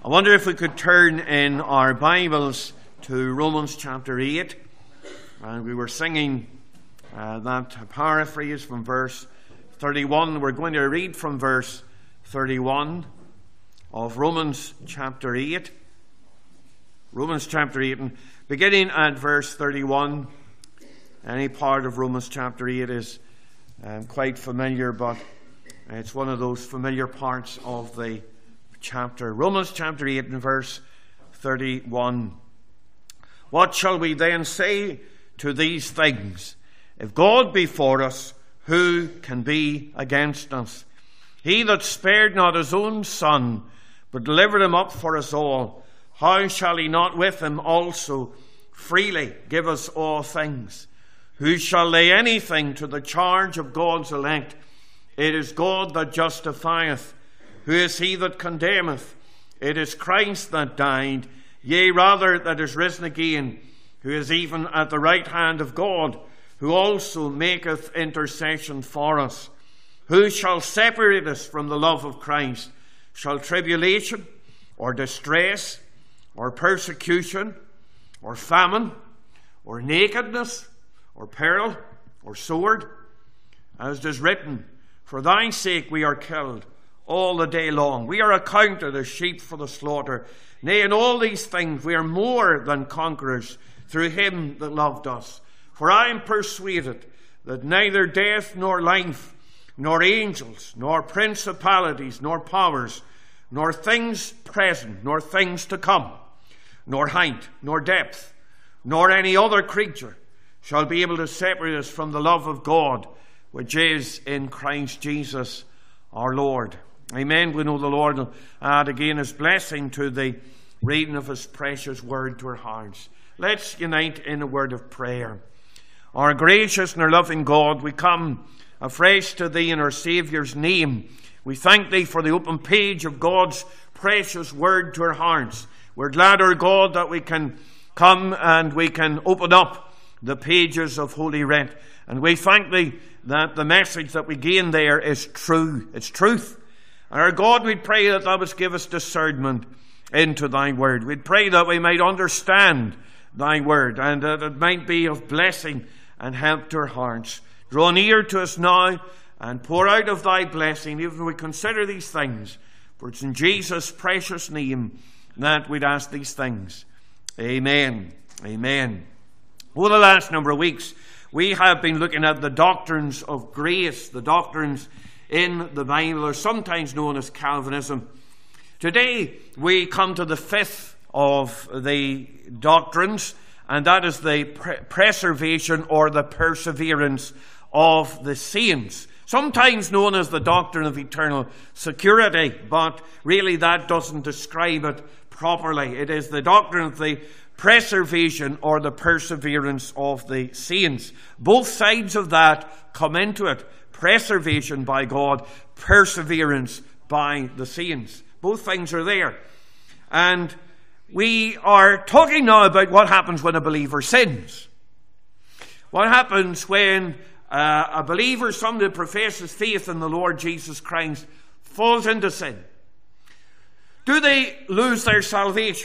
I wonder if we could turn in our Bibles to Romans chapter 8. And we were singing that paraphrase from verse 31. We're going to read from verse 31 of Romans chapter 8. Romans chapter 8, and beginning at verse 31. Any part of Romans chapter 8 is quite familiar, but it's one of those familiar parts of the chapter. Romans chapter 8 and verse 31. What shall we then say to these things? If God be for us, who can be against us? He that spared not his own Son, but delivered him up for us all, how shall he not with him also freely give us all things? Who shall lay anything to the charge of God's elect? It is God that justifieth. Who is he that condemneth? It is Christ that died, yea, rather that is risen again, who is even at the right hand of God, who also maketh intercession for us. Who shall separate us from the love of Christ? Shall tribulation, or distress, or persecution, or famine, or nakedness, or peril, or sword? As it is written, for thy sake we are killed all the day long. We are accounted as sheep for the slaughter. Nay, in all these things we are more than conquerors through him that loved us. For I am persuaded that neither death nor life, nor angels, nor principalities, nor powers, nor things present, nor things to come, nor height, nor depth, nor any other creature shall be able to separate us from the love of God, which is in Christ Jesus our Lord. Amen. We know the Lord will add again his blessing to the reading of his precious word to our hearts. Let's unite in a word of prayer. Our gracious and our loving God, we come afresh to thee in our Saviour's name. We thank thee for the open page of God's precious word to our hearts. We're glad, our God, that we can come and we can open up the pages of Holy Writ. And we thank thee that the message that we gain there is true. It's truth. And our God, we pray that thou wouldst give us discernment into thy word. We pray that we might understand thy word and that it might be of blessing and help to our hearts. Draw near to us now and pour out of thy blessing, even when we consider these things. For it's in Jesus' precious name that we'd ask these things. Amen. Amen. Over the last number of weeks, we have been looking at the doctrines of grace, the doctrines in the Bible, or sometimes known as Calvinism. Today, we come to the fifth of the doctrines, and that is the preservation or the perseverance of the saints. Sometimes known as the doctrine of eternal security, but really that doesn't describe it properly. It is the doctrine of the preservation or the perseverance of the saints. Both sides of that come into it. Preservation by God, perseverance by the saints. Both things are there. And we are talking now about what happens when a believer sins. What happens when a believer, somebody that professes faith in the Lord Jesus Christ, falls into sin? Do they lose their salvation?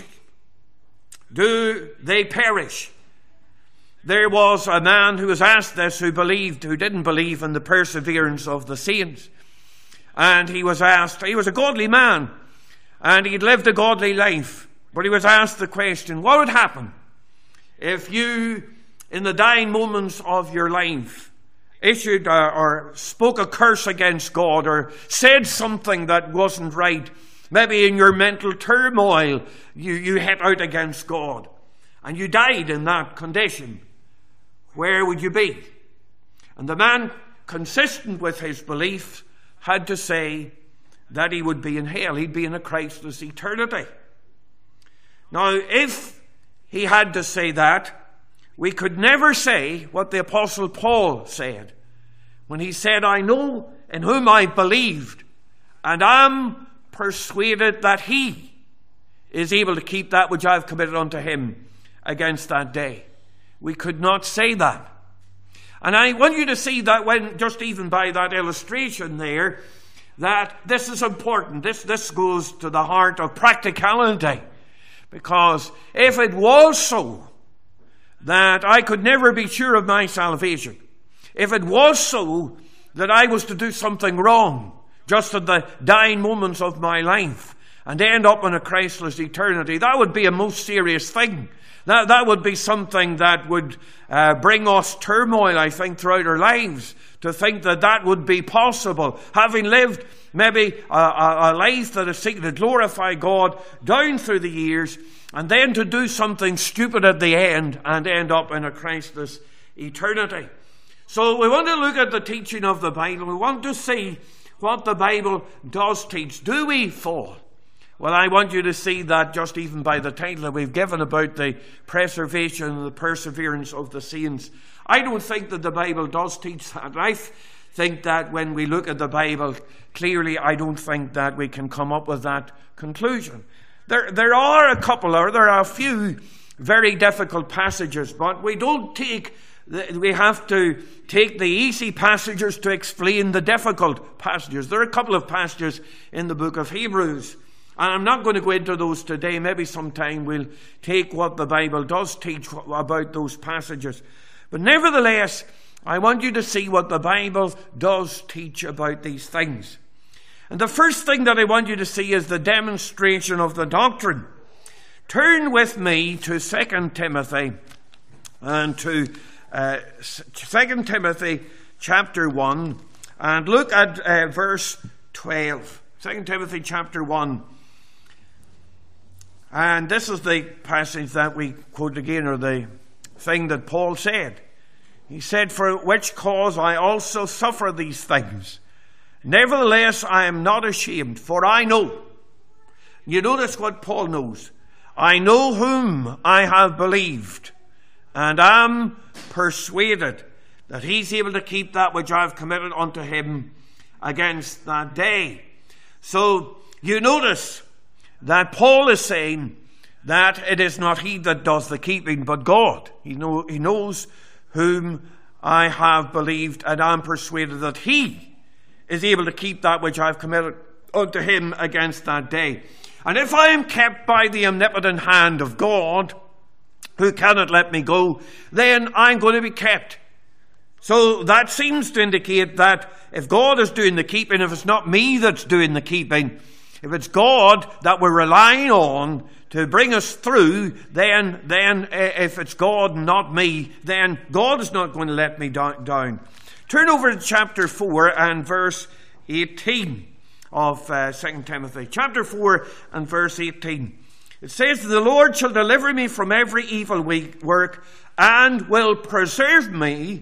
Do they perish? There was a man who was asked this who didn't believe in the perseverance of the saints. And he was asked, he was a godly man, and he'd lived a godly life. But he was asked the question, what would happen if you, in the dying moments of your life, issued or spoke a curse against God or said something that wasn't right? Maybe in your mental turmoil, you hit out against God, and you died in that condition. Where would you be? And the man, consistent with his belief, had to say that he would be in hell. He'd be in a Christless eternity. Now, if he had to say that, we could never say what the Apostle Paul said when he said, I know in whom I believed, and am persuaded that he is able to keep that which I have committed unto him against that day. We could not say that. And I want you to see that when, just even by that illustration there, that this is important. This goes to the heart of practicality. Because if it was so that I could never be sure of my salvation, if it was so that I was to do something wrong just at the dying moments of my life and end up in a Christless eternity, that would be a most serious thing. That would be something that would bring us turmoil, I think, throughout our lives, to think that that would be possible. Having lived maybe a life that is seeking to glorify God down through the years, and then to do something stupid at the end and end up in a Christless eternity. So we want to look at the teaching of the Bible. We want to see what the Bible does teach. Do we fall? Well, I want you to see that just even by the title that we've given about the preservation and the perseverance of the saints. I don't think that the Bible does teach that. I think that when we look at the Bible clearly, I don't think that we can come up with that conclusion. There are a few very difficult passages, but we have to take the easy passages to explain the difficult passages. There are a couple of passages in the book of Hebrews, and I'm not going to go into those today. Maybe sometime we'll take what the Bible does teach about those passages. But nevertheless, I want you to see what the Bible does teach about these things. And the first thing that I want you to see is the demonstration of the doctrine. Turn with me to 2 Timothy and to 2 Timothy chapter 1 and look at verse 12. 2 Timothy chapter 1. And this is the passage that we quote again, or the thing that Paul said. He said, "For which cause I also suffer these things. Nevertheless, I am not ashamed, for I know." You notice what Paul knows. "I know whom I have believed, and am persuaded that he's able to keep that which I have committed unto him against that day." So you notice that Paul is saying that it is not he that does the keeping, but God. He knows whom I have believed, and am persuaded that he is able to keep that which I have committed unto him against that day. And if I am kept by the omnipotent hand of God, who cannot let me go, then I'm going to be kept. So that seems to indicate that if God is doing the keeping, if it's not me that's doing the keeping, if it's God that we're relying on to bring us through, then if it's God and not me, then God is not going to let me down. Turn over to chapter 4 and verse 18 of 2 Timothy. Chapter 4 and verse 18. It says, "The Lord shall deliver me from every evil work, and will preserve me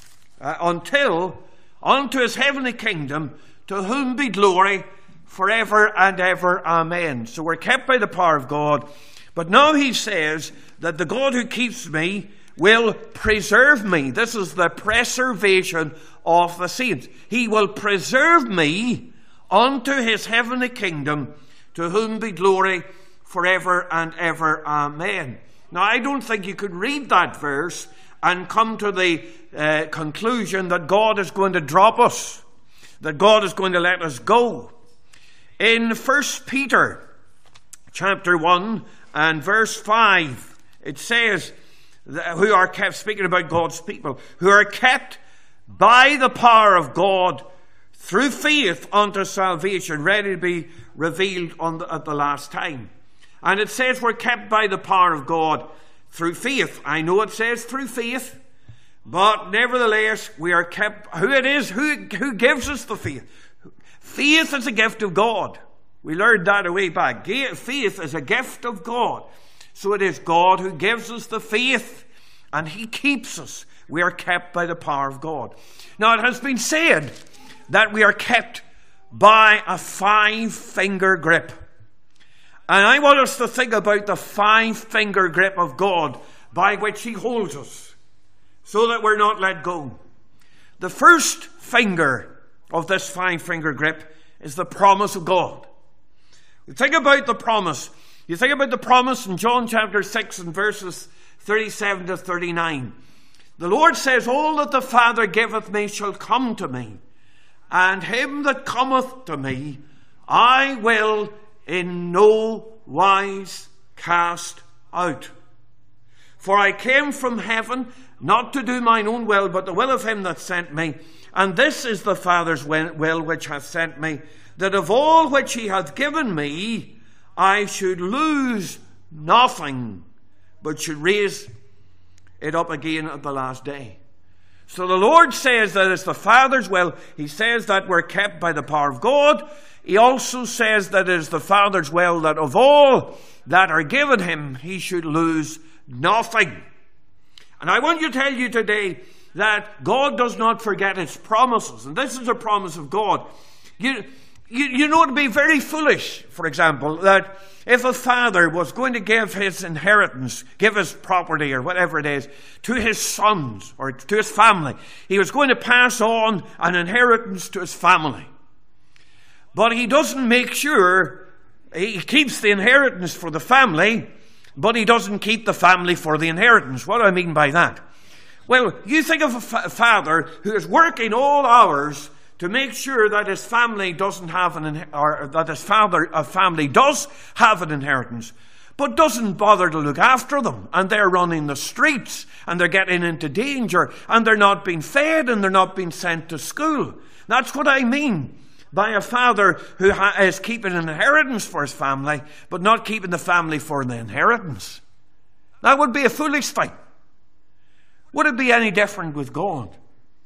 until unto his heavenly kingdom, to whom be glory forever and ever. Amen." So we're kept by the power of God. But now he says that the God who keeps me will preserve me. This is the preservation of the saints. He will preserve me unto his heavenly kingdom, to whom be glory forever and ever. Amen. Now, I don't think you could read that verse and come to the conclusion that God is going to drop us, that God is going to let us go. In 1 Peter chapter 1 and verse 5, it says, who are kept, speaking about God's people, who are kept by the power of God through faith unto salvation, ready to be revealed at the last time. And it says we're kept by the power of God through faith. I know it says through faith, but nevertheless we are kept. Who gives us the faith? Faith is a gift of God. We learned that a way back. Faith is a gift of God. So it is God who gives us the faith, and he keeps us. We are kept by the power of God. Now, it has been said that we are kept by a 5-finger grip. And I want us to think about the 5-finger grip of God by which he holds us, so that we're not let go. The first finger of this 5-finger grip is the promise of God. Think about the promise. You think about the promise in John chapter 6 and verses 37 to 39. The Lord says, "All that the Father giveth me shall come to me, and him that cometh to me I will in no wise cast out. For I came from heaven, not to do mine own will, but the will of him that sent me. And this is the Father's will which hath sent me, that of all which he hath given me, I should lose nothing, but should raise it up again at the last day. So the Lord says that it's the Father's will. He says that we're kept by the power of God. He also says that it is the Father's will that of all that are given him, he should lose nothing. And I want to tell you today that God does not forget his promises. And this is a promise of God. You know, it would be very foolish, for example, that if a father was going to give his inheritance, give his property or whatever it is, to his sons or to his family, he was going to pass on an inheritance to his family. But he doesn't make sure, he keeps the inheritance for the family, but he doesn't keep the family for the inheritance. What do I mean by that? Well, you think of a father who is working all hours to make sure that his family doesn't have or that his family does have an inheritance, but doesn't bother to look after them, and they're running the streets, and they're getting into danger, and they're not being fed, and they're not being sent to school. That's what I mean by a father who is keeping an inheritance for his family, but not keeping the family for the inheritance. That would be a foolish thing. Would it be any different with God?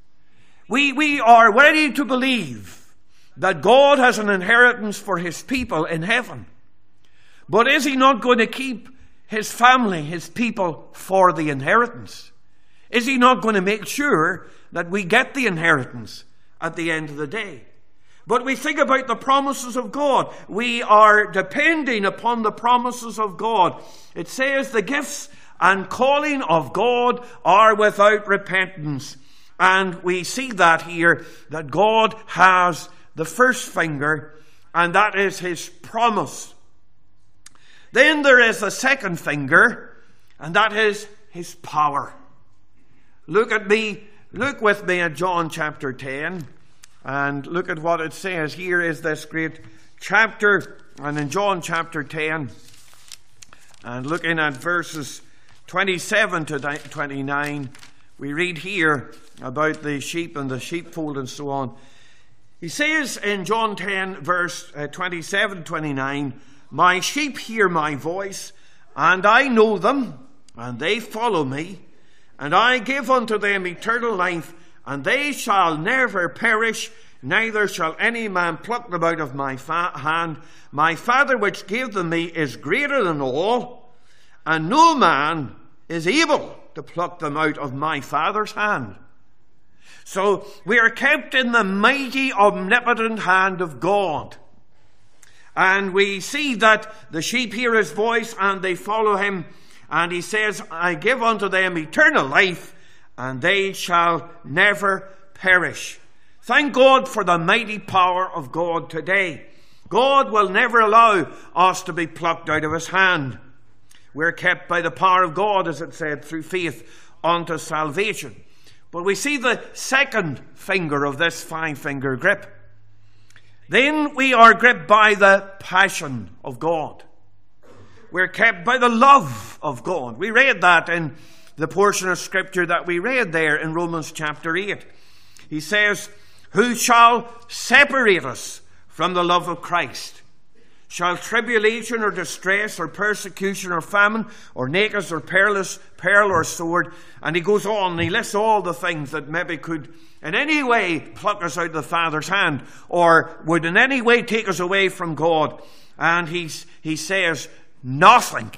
We are ready to believe that God has an inheritance for his people in heaven. But is he not going to keep his family, his people, for the inheritance? Is he not going to make sure that we get the inheritance at the end of the day? But we think about the promises of God. We are depending upon the promises of God. It says the gifts and calling of God are without repentance. And we see that here, that God has the first finger, and that is his promise. Then there is the second finger, and that is his power. Look with me at John chapter 10, and look at what it says. Here is this great chapter, and in John chapter 10, and looking at verses 27 to 29, we read here about the sheep and the sheepfold and so on. He says in John 10, verse 27, 29, my sheep hear my voice, and I know them, and they follow me, and I give unto them eternal life, and they shall never perish, neither shall any man pluck them out of my hand. My Father which gave them me is greater than all, and no man is able to pluck them out of my Father's hand. So we are kept in the mighty, omnipotent hand of God. And we see that the sheep hear his voice and they follow him. And he says, I give unto them eternal life, and they shall never perish. Thank God for the mighty power of God today. God will never allow us to be plucked out of his hand. We're kept by the power of God, as it said, through faith unto salvation. But we see the second finger of this five-finger grip. Then we are gripped by the passion of God. We're kept by the love of God. We read that in the portion of Scripture that we read there in Romans chapter 8. He says, who shall separate us from the love of Christ? Shall tribulation or distress or persecution or famine or nakedness or peril or sword? And he goes on and he lists all the things that maybe could in any way pluck us out of the Father's hand or would in any way take us away from God. And he says nothing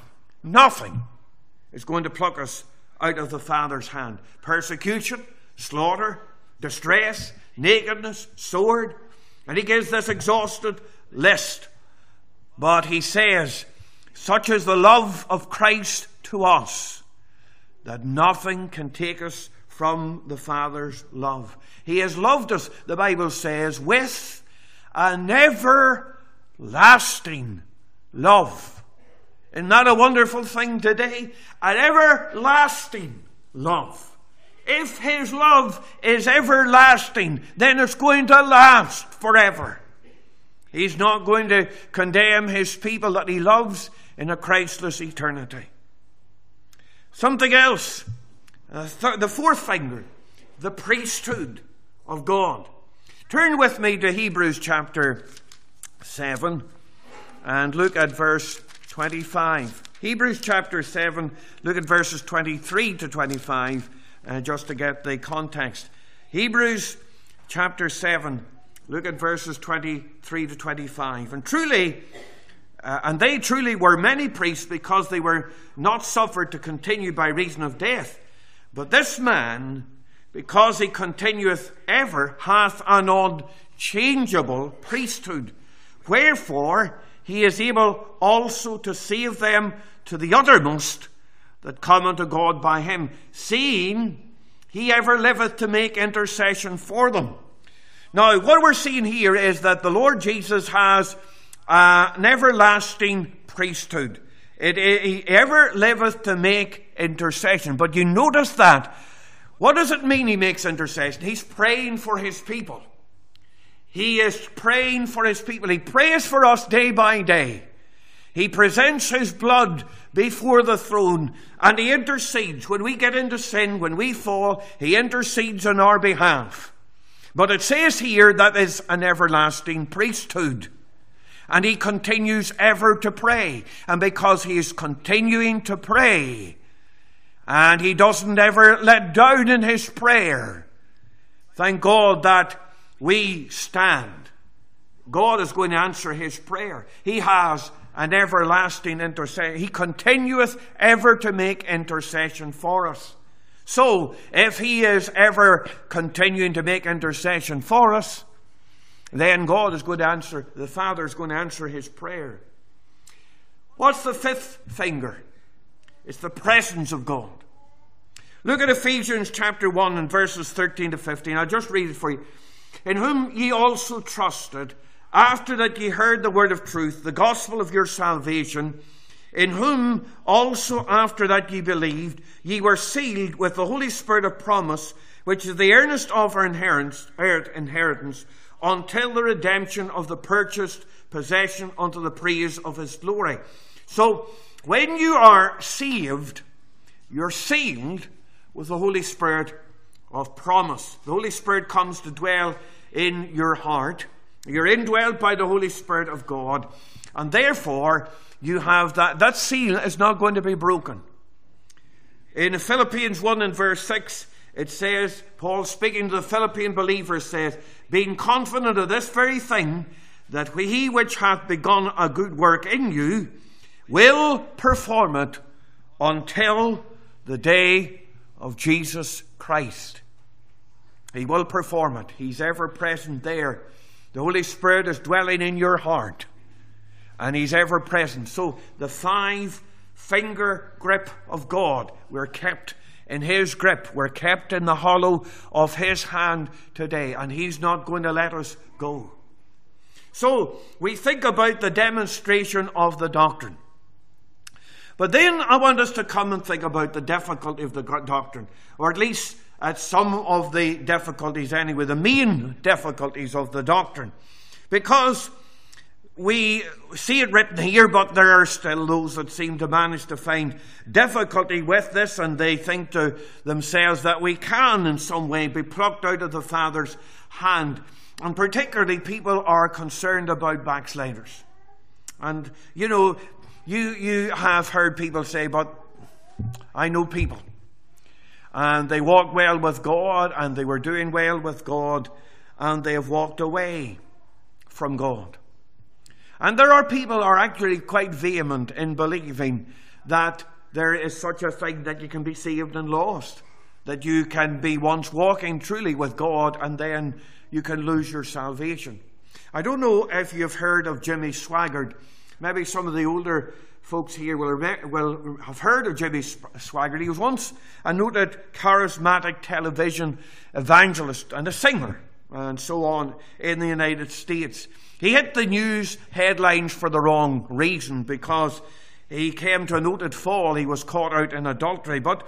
is going to pluck us out of the Father's hand. Persecution, slaughter, distress, nakedness, sword. And he gives this exhaustive list. But he says, such is the love of Christ to us, that nothing can take us from the Father's love. He has loved us, the Bible says, with an everlasting love. Isn't that a wonderful thing today? An everlasting love. If his love is everlasting, then it's going to last forever. He's not going to condemn his people that he loves in a Christless eternity. Something else, the fourth finger, the priesthood of God. Turn with me to Hebrews chapter 7 and look at verse 25. Hebrews chapter 7, look at verses 23 to 25, just to get the context. Hebrews chapter 7, look at verses 23 to 25. And they truly were many priests, because they were not suffered to continue by reason of death. But this man, because he continueth ever, hath an unchangeable priesthood. Wherefore he is able also to save them to the uttermost that come unto God by him, seeing he ever liveth to make intercession for them. Now, what we're seeing here is that the Lord Jesus has an everlasting priesthood. He ever liveth to make intercession. But you notice that. What does it mean he makes intercession? He's praying for his people. He is praying for his people. He prays for us day by day. He presents his blood before the throne, and he intercedes. When we get into sin, when we fall, he intercedes on our behalf. But it says here that is an everlasting priesthood. And he continues ever to pray. And because he is continuing to pray, and he doesn't ever let down in his prayer, thank God that we stand. God is going to answer his prayer. He has an everlasting intercession. He continueth ever to make intercession for us. So, if he is ever continuing to make intercession for us, then God is going to answer, the Father is going to answer his prayer. What's the fifth finger? It's the presence of God. Look at Ephesians chapter 1 and verses 13 to 15. I'll just read it for you. In whom ye also trusted, after that ye heard the word of truth, the gospel of your salvation, in whom also after that ye believed, ye were sealed with the Holy Spirit of promise, which is the earnest of our inheritance, until the redemption of the purchased possession unto the praise of his glory. So, when you are saved, you're sealed with the Holy Spirit of promise. The Holy Spirit comes to dwell in your heart. You're indwelled by the Holy Spirit of God, and therefore you have that seal is not going to be broken. In Philippians 1 and verse 6, it says, Paul speaking to the Philippian believers says, being confident of this very thing, that he which hath begun a good work in you will perform it until the day of Jesus Christ. He will perform it. He's ever present there. The Holy Spirit is dwelling in your heart, and he's ever present. So the 5-finger grip of God, we're kept in his grip. We're kept in the hollow of his hand today, and he's not going to let us go. So we think about the demonstration of the doctrine. But then I want us to come and think about the difficulty of the doctrine, or at least at some of the difficulties anyway, the main difficulties of the doctrine. Because we see it written here, but there are still those that seem to manage to find difficulty with this, and they think to themselves that we can in some way be plucked out of the Father's hand. And particularly people are concerned about backsliders. And you have heard people say, but I know people, and they walked well with God, and they were doing well with God, and they have walked away from God. And there are people who are actually quite vehement in believing that there is such a thing that you can be saved and lost, that you can be once walking truly with God and then you can lose your salvation. I don't know if you've heard of Jimmy Swaggart. Maybe some of the older folks here will have heard of Jimmy Swaggart. He was once a noted charismatic television evangelist and a singer and so on in the United States. He hit the news headlines for the wrong reason, because he came to a noted fall. He was caught out in adultery. But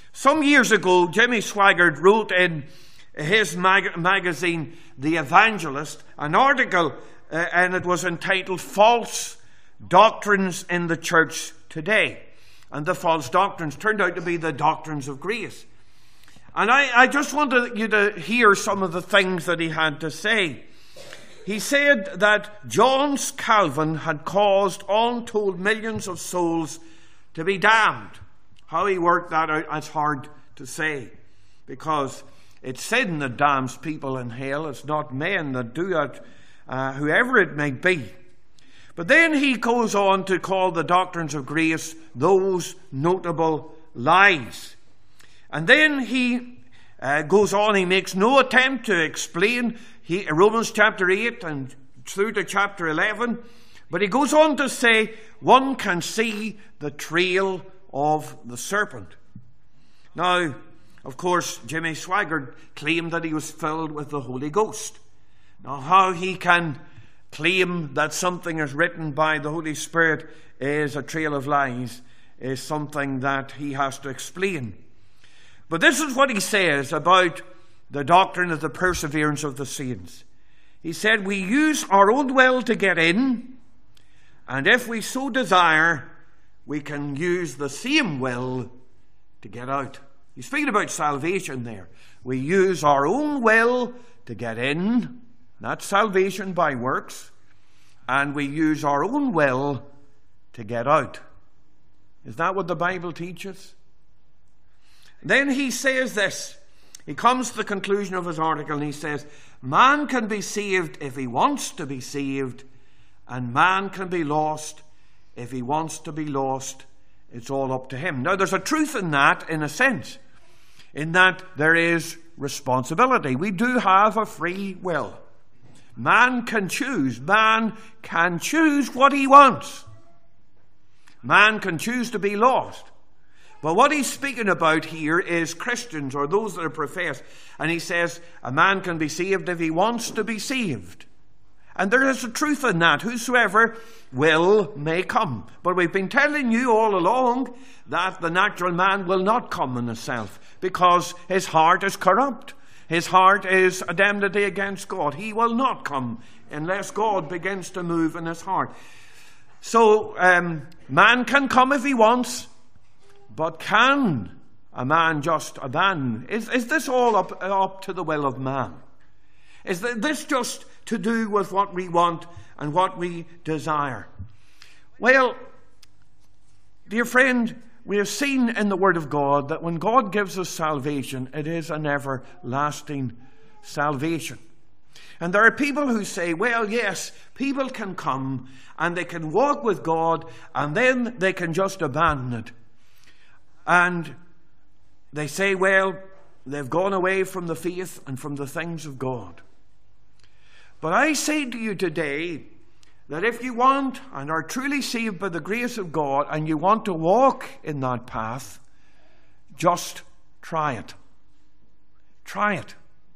Some years ago, Jimmy Swaggart wrote in his magazine, The Evangelist, an article, and it was entitled False Doctrines in the Church Today. And the false doctrines turned out to be the doctrines of grace. And I just wanted you to hear some of the things that he had to say. He said that John Calvin had caused untold millions of souls to be damned. How he worked that out, it's hard to say, because it's sin that damns people in hell. It's not men that do it, whoever it may be. But then he goes on to call the doctrines of grace those notable lies. And then he goes on, he makes no attempt to explain Romans chapter 8 and through to chapter 11. But he goes on to say, one can see the trail of the serpent. Now, of course, Jimmy Swaggart claimed that he was filled with the Holy Ghost. Now, how he can claim that something is written by the Holy Spirit is a trail of lies is something that he has to explain. But this is what he says about the doctrine of the perseverance of the saints. He said, we use our own will to get in, and if we so desire, we can use the same will to get out. He's speaking about salvation there. We use our own will to get in. That's salvation by works. And we use our own will to get out. Is that what the Bible teaches? Then he says this. He comes to the conclusion of his article and he says, man can be saved if he wants to be saved, and man can be lost if he wants to be lost. It's all up to him. Now, there's a truth in that, in a sense, in that there is responsibility. We do have a free will. Man can choose. Man can choose what he wants. Man can choose to be lost. But what he's speaking about here is Christians, or those that are professed. And he says, a man can be saved if he wants to be saved. And there is a truth in that. Whosoever will may come. But we've been telling you all along that the natural man will not come in himself, because his heart is corrupt. His heart is a enmity against God. He will not come unless God begins to move in his heart. So man can come if he wants, but can a man just abandon? Is this all up to the will of man? Is this just to do with what we want and what we desire? Well, dear friend, we have seen in the Word of God that when God gives us salvation, it is an everlasting salvation. And there are people who say, well, yes, people can come and they can walk with God and then they can just abandon it. And they say, well, they've gone away from the faith and from the things of God. But I say to you today that if you want and are truly saved by the grace of God and you want to walk in that path, just try it. Try it.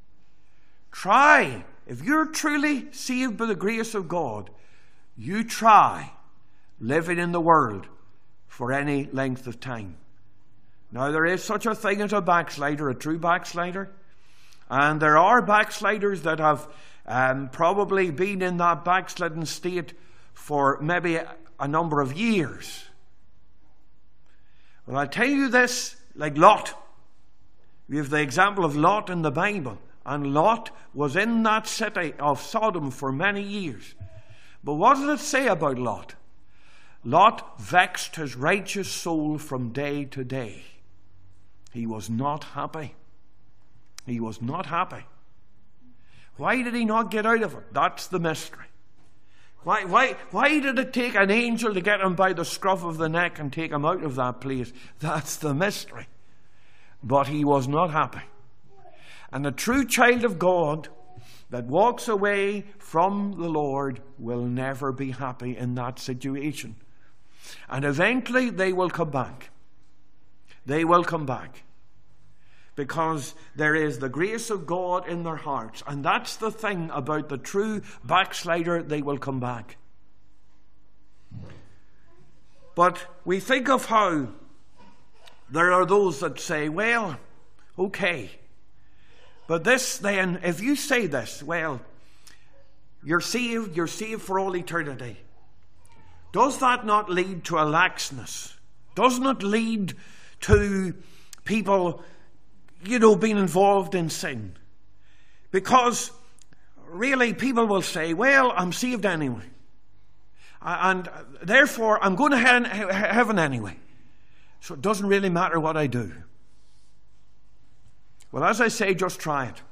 Try. If you're truly saved by the grace of God, you try living in the world for any length of time. Now, there is such a thing as a backslider, a true backslider. And there are backsliders that have probably been in that backslidden state for maybe a number of years. Well, I'll tell you this, like Lot. We have the example of Lot in the Bible. And Lot was in that city of Sodom for many years. But what does it say about Lot? Lot vexed his righteous soul from day to day. He was not happy. He was not happy. Why did he not get out of it? That's the mystery. Why did it take an angel to get him by the scruff of the neck and take him out of that place? That's the mystery. But he was not happy. And a true child of God that walks away from the Lord will never be happy in that situation. And eventually they will come back. They will come back. Because there is the grace of God in their hearts. And that's the thing about the true backslider, they will come back. But we think of how there are those that say, well, okay, but this then, if you say this, well, you're saved for all eternity, does that not lead to a laxness? Doesn't it lead to people, being involved in sin? Because really people will say, well, I'm saved anyway, and therefore I'm going to heaven anyway, so it doesn't really matter what I do. Well, as I say, just try it.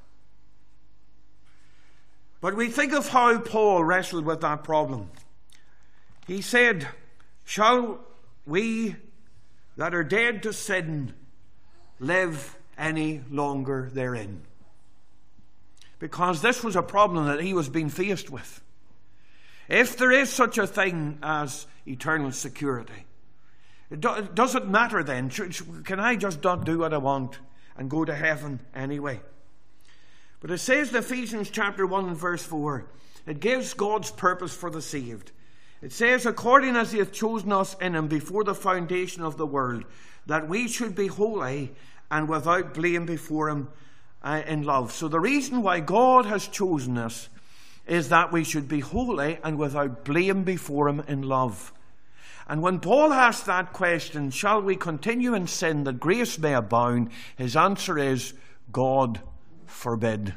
But we think of how Paul wrestled with that problem. He said, shall we that are dead to sin live any longer therein? Because this was a problem that he was being faced with. If there is such a thing as eternal security, does it matter then? Can I just not do what I want and go to heaven anyway? But it says in Ephesians chapter 1 and verse 4, it gives God's purpose for the saved. It says, according as he hath chosen us in him before the foundation of the world, that we should be holy and without blame before him in love. So the reason why God has chosen us is that we should be holy and without blame before him in love. And when Paul asks that question, shall we continue in sin that grace may abound? His answer is, God forbid.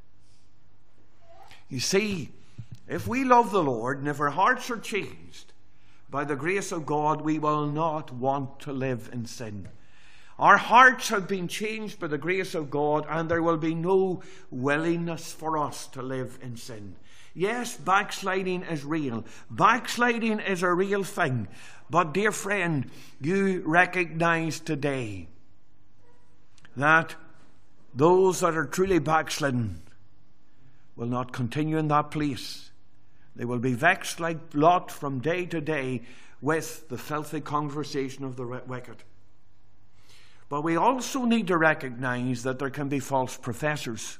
You see, if we love the Lord and if our hearts are changed by the grace of God, we will not want to live in sin. Our hearts have been changed by the grace of God, and there will be no willingness for us to live in sin. Yes, backsliding is real. Backsliding is a real thing. But dear friend, you recognize today that those that are truly backslidden will not continue in that place. They will be vexed like Lot from day to day with the filthy conversation of the wicked. But we also need to recognize that there can be false professors.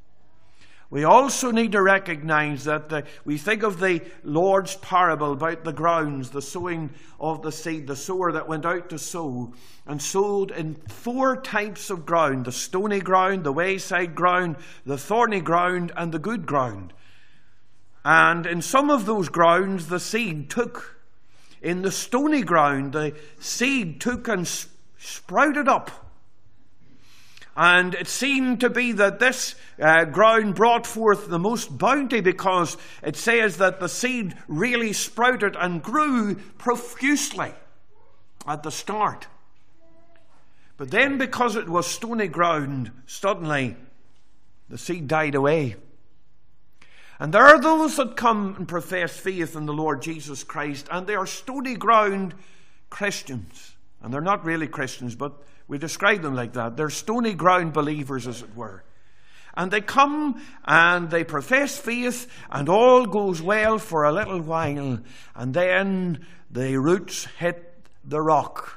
We also need to recognize that we think of the Lord's parable about the grounds, the sowing of the seed, the sower that went out to sow and sowed in 4 types of ground: the stony ground, the wayside ground, the thorny ground, and the good ground. And in some of those grounds, the seed took. In the stony ground, the seed took and sprouted up. And it seemed to be that this ground brought forth the most bounty, because it says that the seed really sprouted and grew profusely at the start. But then, because it was stony ground, suddenly the seed died away. And there are those that come and profess faith in the Lord Jesus Christ, and they are stony ground Christians. And they're not really Christians, but we describe them like that. They're stony ground believers, as it were. And they come and they profess faith, and all goes well for a little while. And then the roots hit the rock,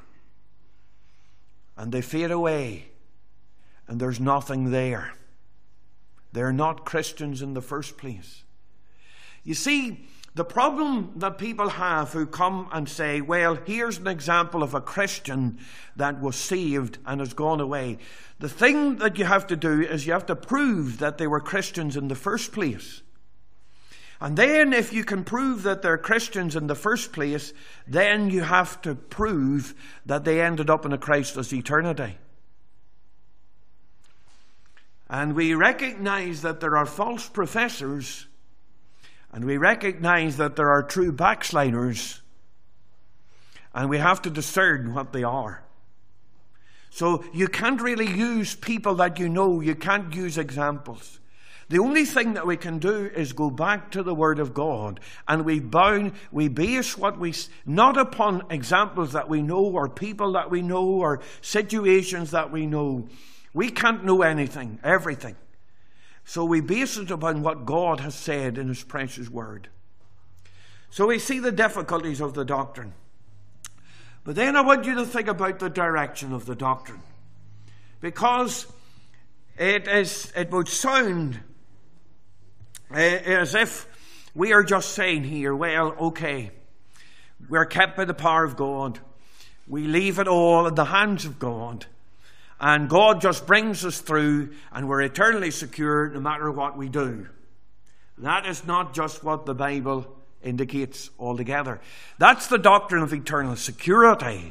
and they fade away, and there's nothing there. They're not Christians in the first place. You see, the problem that people have who come and say, well, here's an example of a Christian that was saved and has gone away. The thing that you have to do is you have to prove that they were Christians in the first place. And then if you can prove that they're Christians in the first place, then you have to prove that they ended up in a Christless eternity. And we recognize that there are false professors, and we recognize that there are true backsliders, and we have to discern what they are. So you can't really use people that you know. You can't use examples. The only thing that we can do is go back to the Word of God, and we base what we, not upon examples that we know, or people that we know, or situations that we know. We can't know anything, everything. So we base it upon what God has said in His precious Word. So we see the difficulties of the doctrine. But then I want you to think about the direction of the doctrine. Because it would sound as if we are just saying here, well, okay, we're kept by the power of God. We leave it all in the hands of God. And God just brings us through, and we're eternally secure no matter what we do. That is not just what the Bible indicates altogether. That's the doctrine of eternal security.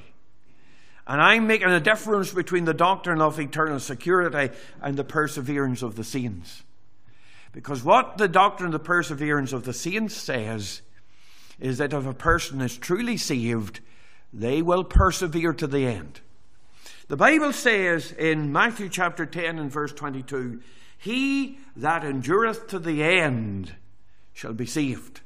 And I'm making a difference between the doctrine of eternal security and the perseverance of the saints. Because what the doctrine of the perseverance of the saints says is that if a person is truly saved, they will persevere to the end. The Bible says in Matthew chapter 10 and verse 22, "He that endureth to the end shall be saved."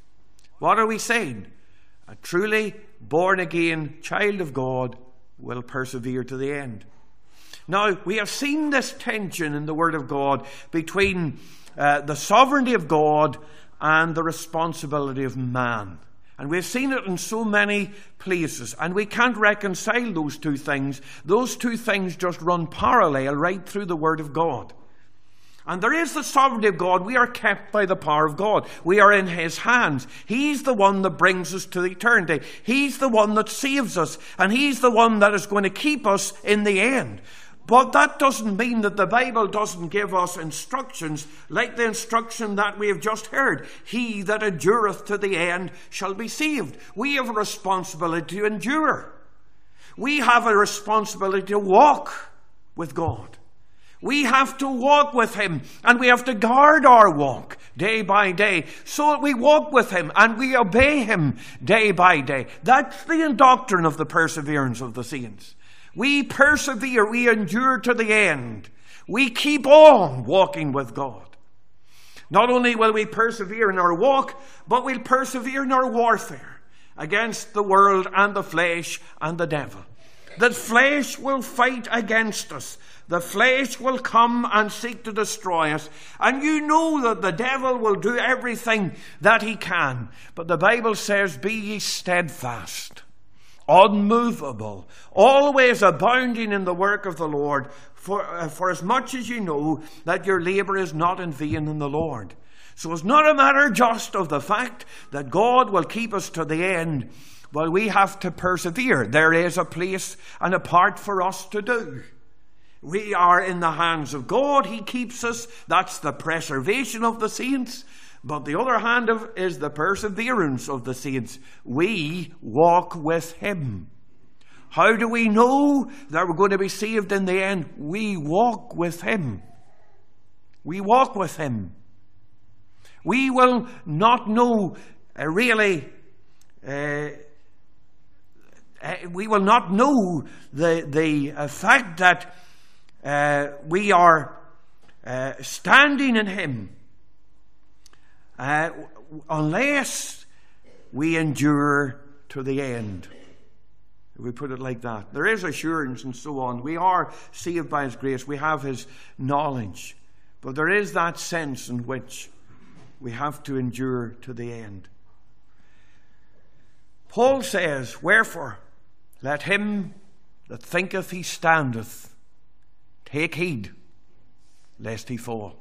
What are we saying? A truly born-again child of God will persevere to the end. Now, we have seen this tension in the Word of God between the sovereignty of God and the responsibility of man. And we've seen it in so many places. And we can't reconcile those two things. Those two things just run parallel right through the Word of God. And there is the sovereignty of God. We are kept by the power of God. We are in His hands. He's the one that brings us to eternity. He's the one that saves us. And He's the one that is going to keep us in the end. But that doesn't mean that the Bible doesn't give us instructions like the instruction that we have just heard. He that endureth to the end shall be saved. We have a responsibility to endure. We have a responsibility to walk with God. We have to walk with Him, and we have to guard our walk day by day so that we walk with Him and we obey Him day by day. That's the doctrine of the perseverance of the saints. We persevere, we endure to the end. We keep on walking with God. Not only will we persevere in our walk, but we'll persevere in our warfare against the world and the flesh and the devil. The flesh will fight against us. The flesh will come and seek to destroy us. And you know that the devil will do everything that he can. But the Bible says, "Be ye steadfast, unmovable, always abounding in the work of the Lord, for as much as you know that your labor is not in vain in the Lord." So it's not a matter just of the fact that God will keep us to the end, but we have to persevere. There is a place and a part for us to do. We are in the hands of God. He keeps us. That's the preservation of the saints. But the other hand is the perseverance of the saints. We walk with Him. How do we know that we're going to be saved in the end? We walk with Him. We walk with Him. We will not know we will not know the fact that we are standing in Him unless we endure to the end. If we put it like that. There is assurance and so on. We are saved by His grace. We have His knowledge. But there is that sense in which we have to endure to the end. Paul says, "Wherefore, let him that thinketh he standeth take heed, lest he fall."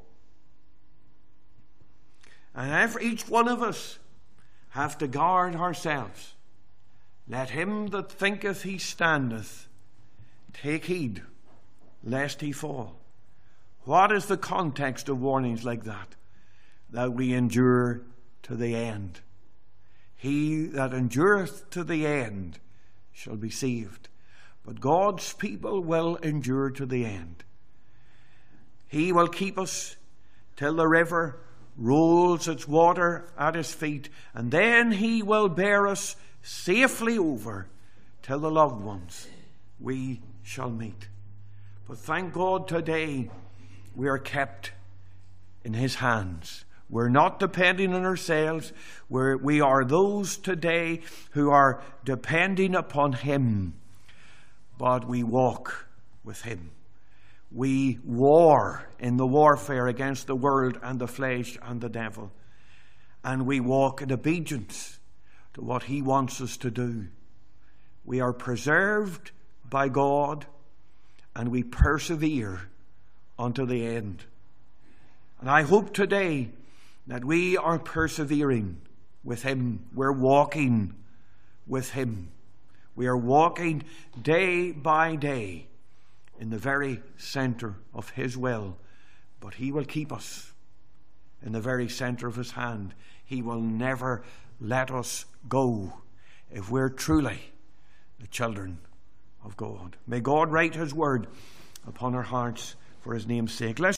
And each one of us have to guard ourselves. Let him that thinketh he standeth take heed, lest he fall. What is the context of warnings like that? That we endure to the end. He that endureth to the end shall be saved. But God's people will endure to the end. He will keep us till the river rolls its water at His feet, and then He will bear us safely over till the loved ones we shall meet. But thank God today we are kept in His hands. We're not depending on ourselves. We are those today who are depending upon Him. But we walk with Him. We war in the warfare against the world and the flesh and the devil. And we walk in obedience to what He wants us to do. We are preserved by God, and we persevere unto the end. And I hope today that we are persevering with Him. We're walking with Him. We are walking day by day in the very center of His will. But He will keep us in the very center of His hand. He will never let us go if we're truly the children of God. May God write His word upon our hearts for His name's sake.